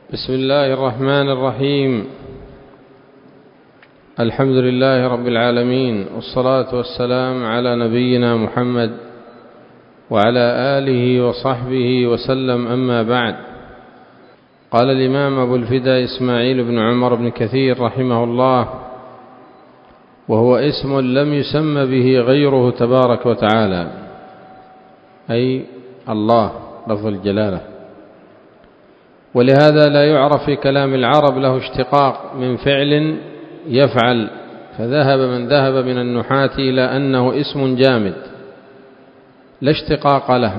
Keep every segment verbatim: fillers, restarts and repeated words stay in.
بسم الله الرحمن الرحيم. الحمد لله رب العالمين، والصلاة والسلام على نبينا محمد وعلى آله وصحبه وسلم، أما بعد. قال الإمام أبو الفداء إسماعيل بن عمر بن كثير رحمه الله: وهو اسم لم يسم به غيره تبارك وتعالى، أي الله لفظ الجلالة، ولهذا لا يعرف في كلام العرب له اشتقاق من فعل يفعل، فذهب من ذهب من النحاة إلى أنه اسم جامد لا اشتقاق له.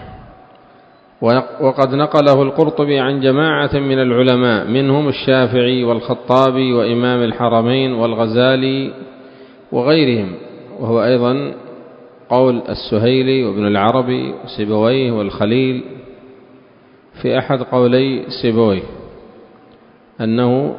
وقد نقله القرطبي عن جماعة من العلماء، منهم الشافعي والخطابي وإمام الحرمين والغزالي وغيرهم، وهو أيضا قول السهيلي وابن العربي وسيبويه والخليل في أحد قولي سيبويه أنه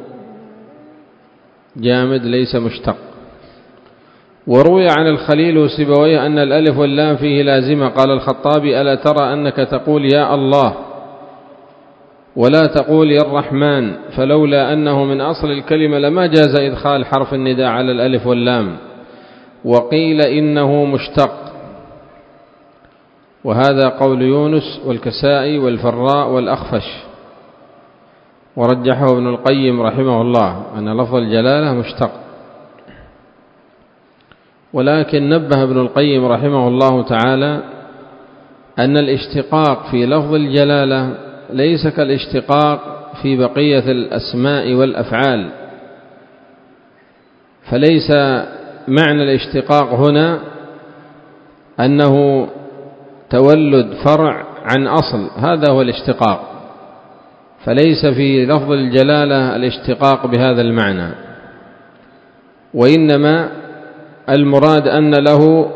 جامد ليس مشتق. وروي عن الخليل وسيبويه أن الألف واللام فيه لازمة. قال الخطابي: ألا ترى أنك تقول يا الله ولا تقول يا الرحمن، فلولا أنه من أصل الكلمة لما جاز إدخال حرف النداء على الألف واللام، وقيل إنه مشتق. وهذا قول يونس والكسائي والفراء والأخفش، ورجحه ابن القيم رحمه الله أن لفظ الجلالة مشتق. ولكن نبه ابن القيم رحمه الله تعالى أن الاشتقاق في لفظ الجلالة ليس كالاشتقاق في بقية الأسماء والأفعال، فليس معنى الاشتقاق هنا أنه تولد فرع عن أصل، هذا هو الاشتقاق، فليس في لفظ الجلالة الاشتقاق بهذا المعنى، وإنما المراد أن له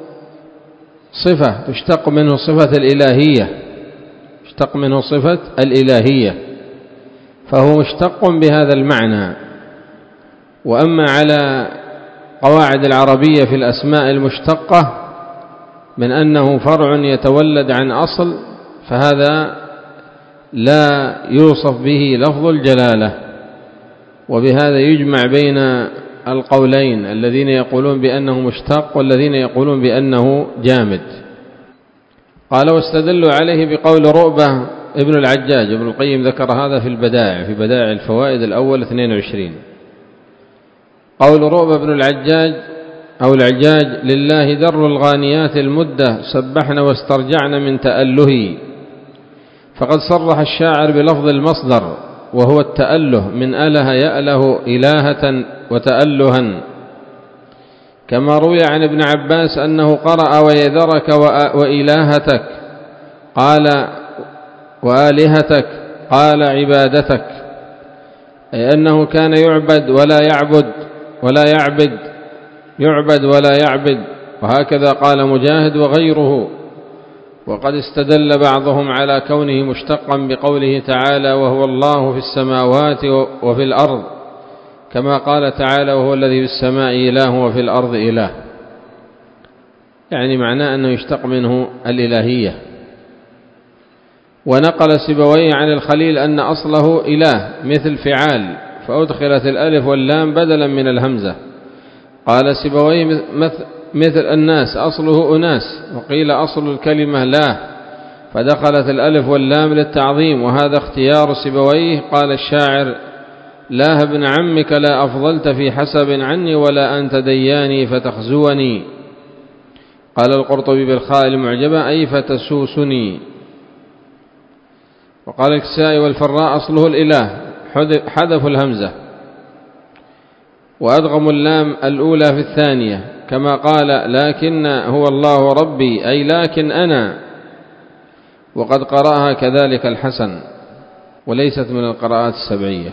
صفة تشتق منه صفة الإلهية، تشتق منه صفة الإلهية، فهو مشتق بهذا المعنى. وأما على قواعد العربية في الأسماء المشتقة من أنه فرع يتولد عن أصل، فهذا لا يوصف به لفظ الجلالة. وبهذا يجمع بين القولين، الذين يقولون بأنه مشتق والذين يقولون بأنه جامد. قال: واستدلوا عليه بقول رؤبة ابن العجاج. ابن القيم ذكر هذا في البدائع، في بدائع الفوائد الأول اثنين وعشرين. قول رؤبة بن العجاج أو العجاج: لله در الغانيات المدة، سبحن واسترجعن من تأله. فقد صرح الشاعر بلفظ المصدر، وهو التأله، من أله يأله إلهة وتألها، كما روي عن ابن عباس أنه قرأ: ويذرك وإلهتك، قال وآلهتك، قال عبادتك، أي أنه كان يعبد ولا يعبد ولا يعبد يعبد ولا يعبد. وهكذا قال مجاهد وغيره. وقد استدل بعضهم على كونه مشتقا بقوله تعالى: وهو الله في السماوات وفي الأرض، كما قال تعالى: وهو الذي في السماء إله وفي الأرض إله، يعني معناه أنه يشتق منه الإلهية. ونقل سيبويه عن الخليل أن أصله إله مثل فعال، فأدخلت الألف واللام بدلا من الهمزة. قال سيبويه: مثل الناس أصله أناس، وقيل أصل الكلمة لا، فدخلت الألف واللام للتعظيم، وهذا اختيار سيبويه. قال الشاعر: لا ابن عمك لا أفضلت في حسب عني، ولا أنت دياني فتخزوني. قال القرطبي بالخاء المعجبة: أي فتسوسني. وقال الكسائي والفراء: أصله الإله، حذف الهمزة وأدغم اللام الأولى في الثانية، كما قال: لكن هو الله ربي، أي لكن أنا. وقد قرأها كذلك الحسن، وليست من القراءات السبعية،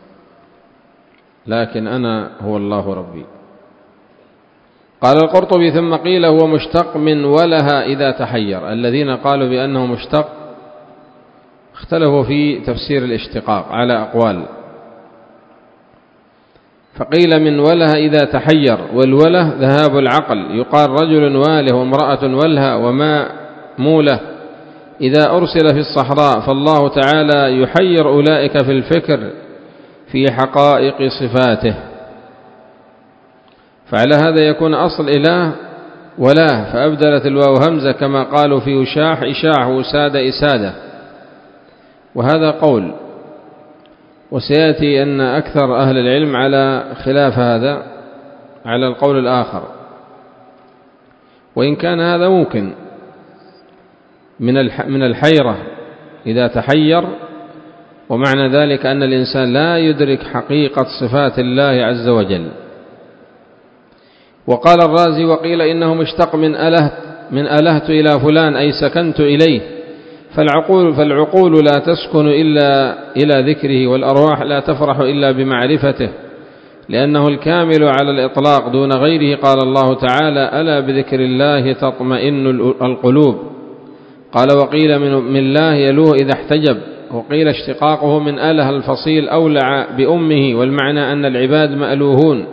لكن أنا هو الله ربي. قال القرطبي: ثم قيل هو مشتق من وله إذا تحير. الذين قالوا بأنه مشتق اختلفوا في تفسير الاشتقاق على أقوال، فقيل من وله إذا تحير، والوله ذهاب العقل، يقال رجل واله وامرأة ولها وما موله، إذا أرسل في الصحراء فالله تعالى يحير أولئك في الفكر في حقائق صفاته، فعلى هذا يكون أصل إله ولا، فأبدلت الواو همزة كما قالوا في وشاح إشاح وساد إسادة، وهذا قول. وسيأتي أن أكثر أهل العلم على خلاف هذا، على القول الآخر، وإن كان هذا ممكن من الحيرة إذا تحير، ومعنى ذلك أن الإنسان لا يدرك حقيقة صفات الله عز وجل. وقال الرازي: وقيل إنه مشتق من ألهت من ألهت إلى فلان أي سكنت إليه، فالعقول, فالعقول لا تسكن إلا إلى ذكره، والأرواح لا تفرح إلا بمعرفته، لأنه الكامل على الإطلاق دون غيره. قال الله تعالى: ألا بذكر الله تطمئن القلوب. قال: وقيل من الله يلوه إذا احتجب، وقيل اشتقاقه من أله الفصيل أولع بأمه، والمعنى أن العباد مألوهون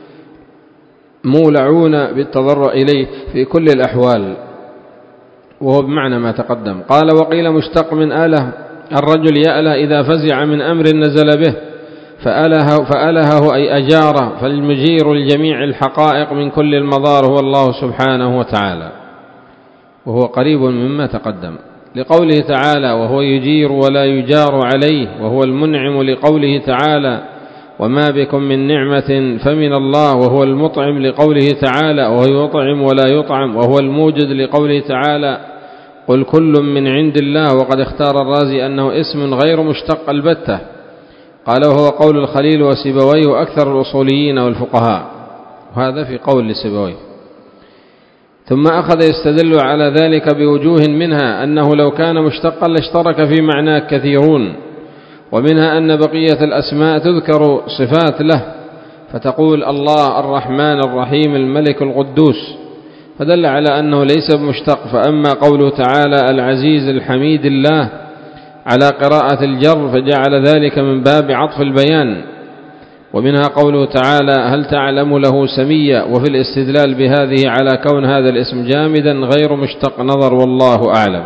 مولعون بالتضرع إليه في كل الأحوال، وهو بمعنى ما تقدم. قال: وقيل مشتق من أله، الرجل يأله إذا فزع من أمر نزل به فأله فألهه أي أجاره، فالمجير الجميع الحقائق من كل المضار هو الله سبحانه وتعالى، وهو قريب مما تقدم، لقوله تعالى: وهو يجير ولا يجار عليه، وهو المنعم، لقوله تعالى: وما بكم من نعمة فمن الله، وهو المطعم، لقوله تعالى: وهو يطعم ولا يطعم، وهو الموجد، لقوله تعالى: قل كل من عند الله. وقد اختار الرازي أنه اسم غير مشتق البتة، قال: وهو قول الخليل وسيبويه وأكثر الأصوليين والفقهاء، وهذا في قول لسيبويه. ثم أخذ يستدل على ذلك بوجوه، منها أنه لو كان مشتقا لاشترك في معناه كثيرون، ومنها أن بقية الأسماء تذكر صفات له، فتقول الله الرحمن الرحيم الملك القدوس، فدل على أنه ليس بمشتق. فأما قوله تعالى العزيز الحميد الله على قراءة الجر فجعل ذلك من باب عطف البيان. ومنها قوله تعالى هل تعلم له سميا، وفي الاستدلال بهذه على كون هذا الاسم جامدا غير مشتق نظر، والله أعلم.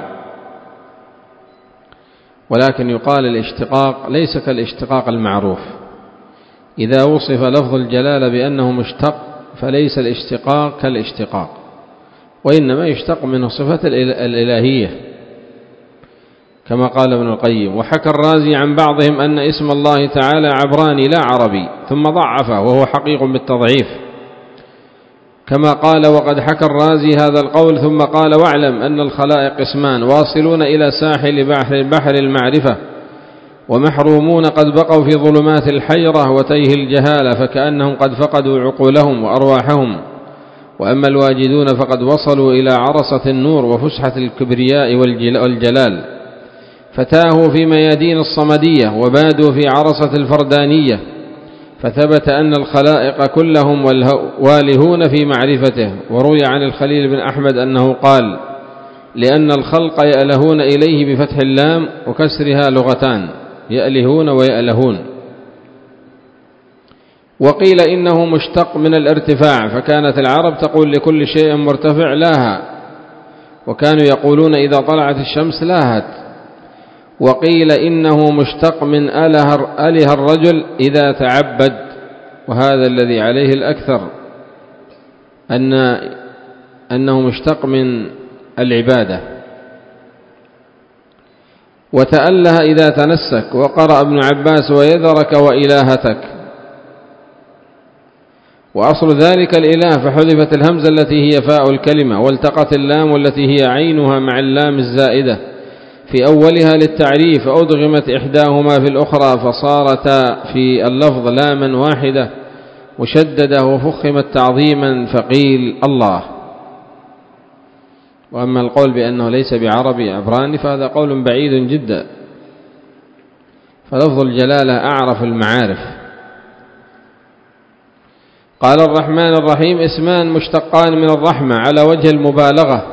ولكن يقال الاشتقاق ليس كالاشتقاق المعروف، إذا وصف لفظ الجلالة بأنه مشتق فليس الاشتقاق كالاشتقاق، وإنما يشتق منه صفة الإلهية كما قال ابن القيم. وحكى الرازي عن بعضهم أن اسم الله تعالى عبراني لا عربي، ثم ضعفه وهو حقيق بالتضعيف كما قال. وقد حكى الرازي هذا القول ثم قال: واعلم أن الخلائق قسمان، واصلون إلى ساحل بحر, بحر المعرفة، ومحرومون قد بقوا في ظلمات الحيرة وتيه الجهالة، فكأنهم قد فقدوا عقولهم وأرواحهم. وأما الواجدون فقد وصلوا إلى عرصة النور وفسحة الكبرياء والجلال، فتاهوا في ميادين الصمدية وبادوا في عرصة الفردانية، فثبت أن الخلائق كلهم والهون في معرفته. وروي عن الخليل بن أحمد أنه قال: لأن الخلق يألهون إليه بفتح اللام وكسرها لغتان، يألهون ويألهون. وقيل إنه مشتق من الارتفاع، فكانت العرب تقول لكل شيء مرتفع لاها، وكانوا يقولون إذا طلعت الشمس لاهت. وقيل إنه مشتق من أله, أله الرجل إذا تعبد، وهذا الذي عليه الأكثر أن أنه مشتق من العبادة. وتأله إذا تنسك. وقرأ ابن عباس ويذرك وإلهتك، وأصل ذلك الإله، فحذفت الهمزة التي هي فاء الكلمة، والتقت اللام التي هي عينها مع اللام الزائدة في أولها للتعريف، فأدغمت إحداهما في الأخرى فصارتا في اللفظ لاما واحدة مشددة، وفخمت تعظيما فقيل الله. وأما القول بأنه ليس بعربي عبراني فهذا قول بعيد جدا، فلفظ الجلالة أعرف المعارف. قال: الرحمن الرحيم اسمان مشتقان من الرحمة على وجه المبالغة،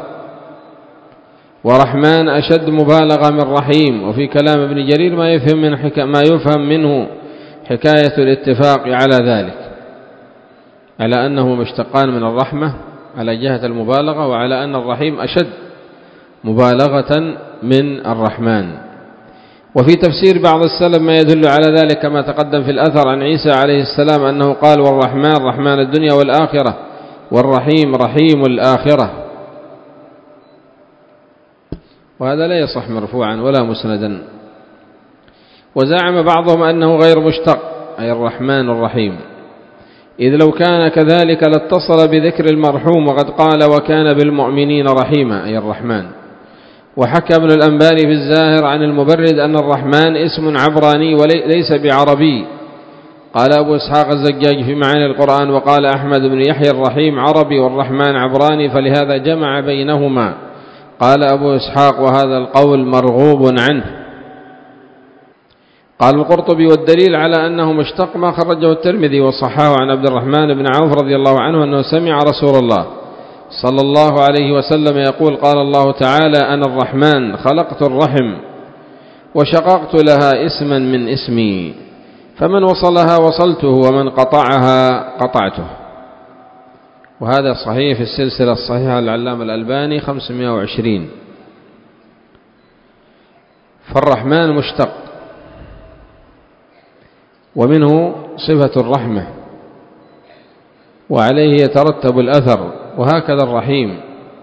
ورحمن أشد مبالغة من رحيم. وفي كلام ابن جرير ما يفهم, من حكا ما يفهم منه حكاية الاتفاق على ذلك، على أنه مشتقان من الرحمة على جهة المبالغة، وعلى أن الرحيم أشد مبالغة من الرحمن. وفي تفسير بعض السلف ما يدل على ذلك كما تقدم في الأثر عن عيسى عليه السلام أنه قال: والرحمن رحمن الدنيا والآخرة، والرحيم رحيم الآخرة. وهذا لا يصح مرفوعا ولا مسندا. وزعم بعضهم أنه غير مشتق، أي الرحمن الرحيم، إذ لو كان كذلك لاتصل بذكر المرحوم، وقد قال: وكان بالمؤمنين رحيما، أي الرحمن. وحكى ابن الأنباري في الزاهر عن المبرد أن الرحمن اسم عبراني وليس بعربي. قال أبو إسحاق الزجاج في معاني القرآن: وقال أحمد بن يحيى: الرحيم عربي والرحمن عبراني، فلهذا جمع بينهما. قال أبو إسحاق: وهذا القول مرغوب عنه. قال القرطبي: والدليل على أنه مشتق ما خرجه الترمذي وصححه عن عبد الرحمن بن عوف رضي الله عنه أنه سمع رسول الله صلى الله عليه وسلم يقول: قال الله تعالى: أنا الرحمن خلقت الرحم وشققت لها اسما من اسمي، فمن وصلها وصلته ومن قطعها قطعته. وهذا صحيح في السلسلة الصحيحة للعلامة الألباني خمسمائة وعشرين. فالرحمن مشتق، ومنه صفة الرحمة، وعليه يترتب الأثر، وهكذا الرحيم.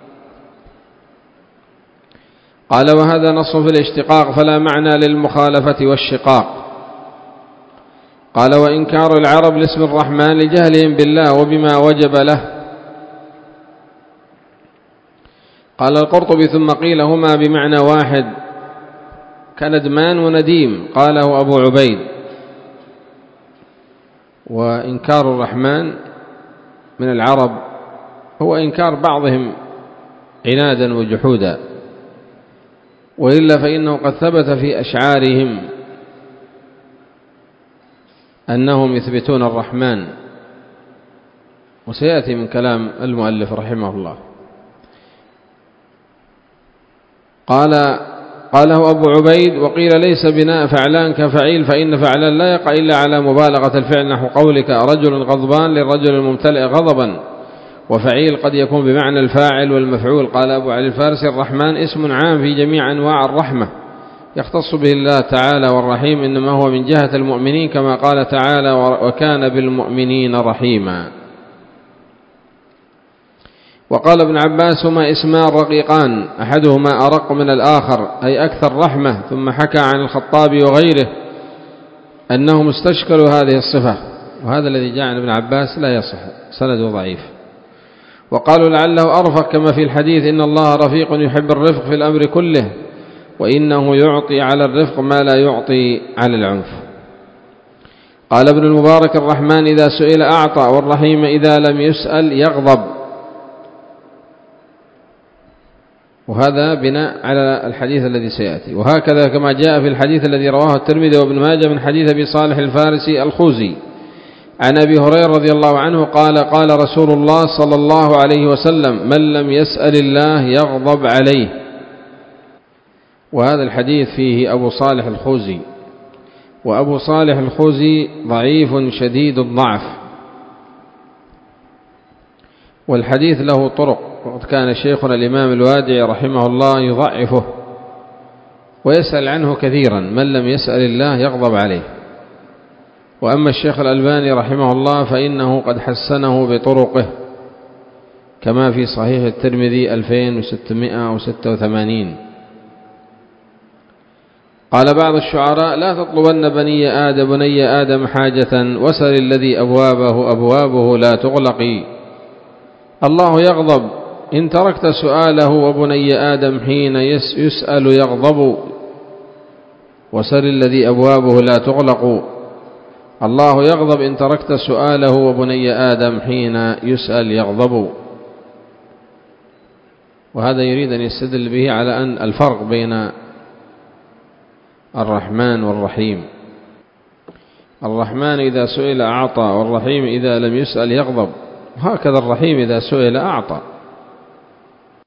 قال: وهذا نص في الاشتقاق، فلا معنى للمخالفة والشقاق. قال: وإنكار العرب لاسم الرحمن لجهلهم بالله وبما وجب له. قال القرطبي: ثم قيل هما بمعنى واحد كندمان ونديم، قاله أبو عبيد. وإنكار الرحمن من العرب هو إنكار بعضهم عنادا وجحودا، وإلا فإنه قد ثبت في أشعارهم أنهم يثبتون الرحمن، وسيأتي من كلام المؤلف رحمه الله. قال قاله أبو عبيد: وقيل ليس بناء فعلان كفعيل، فإن فعلان لا يقع إلا على مبالغة الفعل، نحو قولك: رجل غضبان للرجل الممتلئ غضبا. وفعيل قد يكون بمعنى الفاعل والمفعول. قال أبو علي الفارسي: الرحمن اسم عام في جميع أنواع الرحمة، يختص به الله تعالى، والرحيم إنما هو من جهة المؤمنين، كما قال تعالى: وكان بالمؤمنين رحيما. وقال ابن عباس: هما اسمان رقيقان، أحدهما أرق من الآخر، أي أكثر رحمة. ثم حكى عن الخطابي وغيره أنهم استشكلوا هذه الصفة، وهذا الذي جاء عن ابن عباس لا يصح، سنده ضعيف. وقالوا لعله أرفق، كما في الحديث: إن الله رفيق يحب الرفق في الأمر كله، وإنه يعطي على الرفق ما لا يعطي على العنف. قال ابن المبارك: الرحمن إذا سئل أعطى، والرحيم إذا لم يسأل يغضب. وهذا بناء على الحديث الذي سيأتي. وهكذا كما جاء في الحديث الذي رواه الترمذي وابن ماجه من حديث أبي صالح الفارسي الخوزي عن أبي هريرة رضي الله عنه قال: قال رسول الله صلى الله عليه وسلم: من لم يسأل الله يغضب عليه. وهذا الحديث فيه أبو صالح الخوزي، وأبو صالح الخوزي ضعيف شديد الضعف، والحديث له طرق، وقد كان شيخنا الإمام الوادعي رحمه الله يضعفه ويسأل عنه كثيرا: من لم يسأل الله يغضب عليه. وأما الشيخ الألباني رحمه الله فإنه قد حسنه بطرقه، كما في صحيح الترمذي ألفين وستمائة وستة وثمانين. قال بعض الشعراء: لا تطلبن بني آدم بني آدم حاجة، وسل الذي أبوابه أبوابه لا تغلقي. الله يغضب إن تركت سؤاله، وبني آدم حين يسأل يغضب، وسل الذي أبوابه لا تغلق. الله يغضب إن تركت سؤاله، وبني آدم حين يسأل يغضب. وهذا يريد أن يستدل به على أن الفرق بين الرحمن والرحيم. الرحمن إذا سئل أعطى، والرحيم إذا لم يسأل يغضب. هكذا الرحيم إذا سئل أعطى.